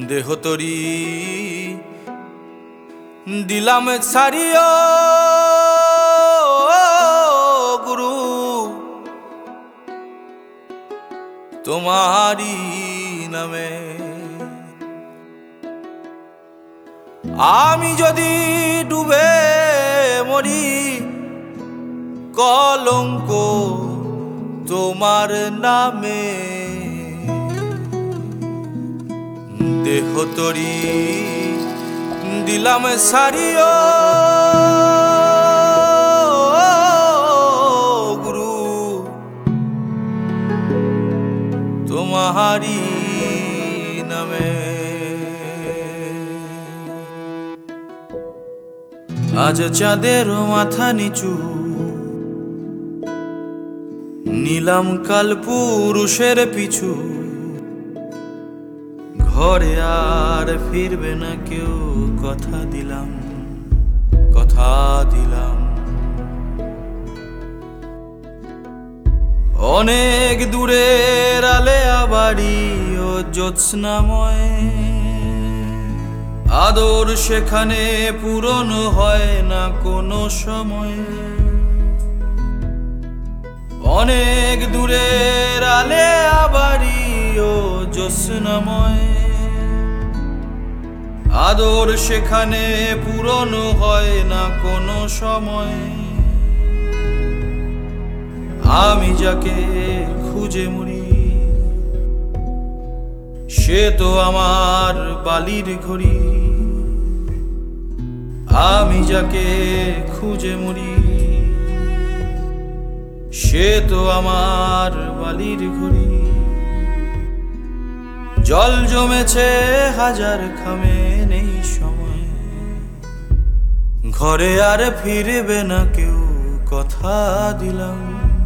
দেহ তরি দিলাম ছাড়িও গুরু তোমারি নামে। আমি যদি ডুবে মরি কলঙ্ক তোমার নামে। দেহ তরি দিলাম ছাড়িও গুরু তোমারি নামে। আজ চাঁদের মাথা নিচু নিলাম কাল পুরুষের পিছু। ঘরে আর ফিরবে না কেউ কথা দিলাম, কথা দিলাম। অনেক দূরের আলেয়া বাড়ি ও জ্যোৎস্নাময়, আদর সেখানে পূরণ হয় না কোনো সময়। অনেক দূরের আলেয়া বাড়ি ও জ্যোৎস্নাময়, আদর সেখানে পূরণ হয় না কোনো সময়। আমি যাকে খুঁজে মরি সে তো আমার বালির ঘড়ি। আমি যাকে খুঁজে মরি সে তো আমার বালির ঘড়ি। জল জমেছে হাজার খামে নেই সময়, ঘরে আর ফিরবে না কেউ কথা দিলাম,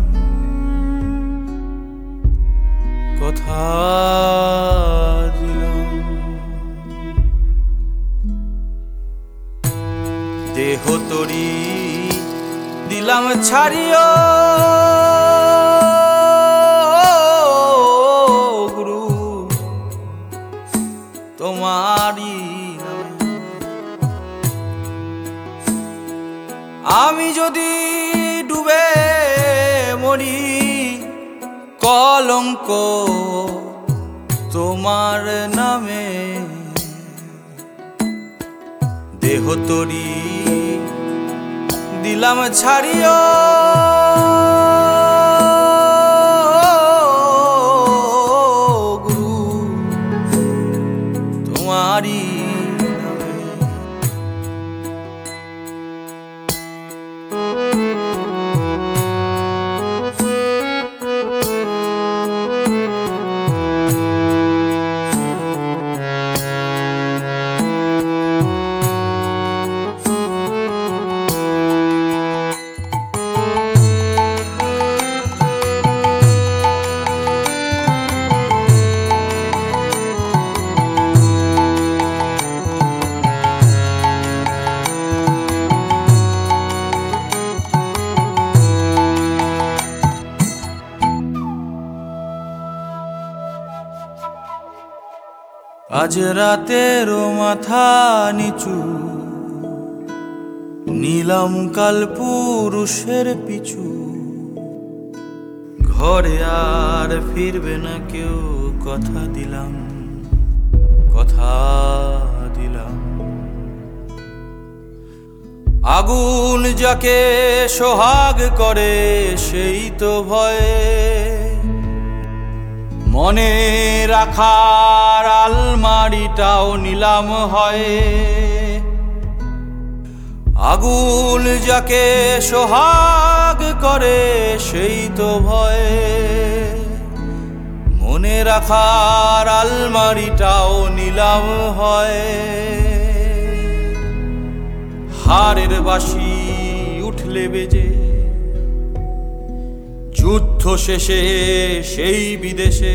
কথা দিলাম। দেহ তরি দিলাম ছাড়িও গুরু তোমারি নামে। আমি যদি ডুবে মরি কলঙ্ক তোমার নামে। দেহ তরি দিলাম ছাড়িও গুরু তোমারি নামে। আজ রাতের মাথা নিচু নিলাম কাল পুরুষের পিছু। ঘরে আর ফিরবে না কেউ কথা দিলাম, কথা দিলাম। আগুন যাকে সোহাগ করে সেই তো ভয়ে মনে রাখার আলমারিটাও নিলাম হয়। আগুন যাকে সোহাগ করে সেই তো ভয়ে মনে রাখার আলমারিটাও নিলাম হয়। হারের বাঁশি উঠলে বেজে যুদ্ধ শেষে সেই বিদেশে।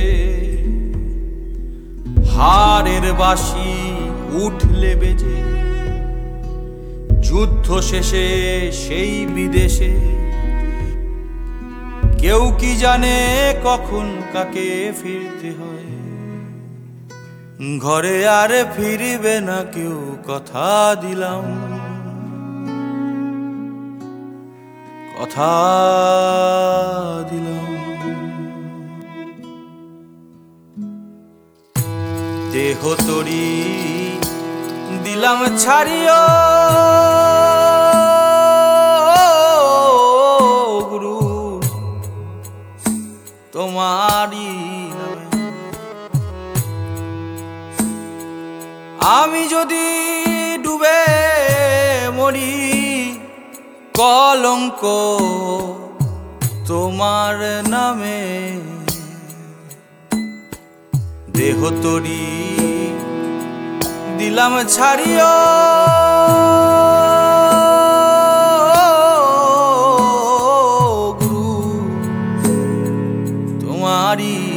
হারের বাঁশি উঠলে বেজে যুদ্ধ শেষে সেই বিদেশে। কেউ কি জানে কখন কাকে ফিরতে হয়, ঘরে আর ফিরিবে না কেউ, কথা দিলাম, কথা দিলাম। দেহ তরি দিলাম ছাড়িও, গুরু তোমারি নামে। আমি যদি ডুবে মরি, কলঙ্ক তোমার নামে। দেহ তরি দিলাম ছাড়িও, গুরু তোমারি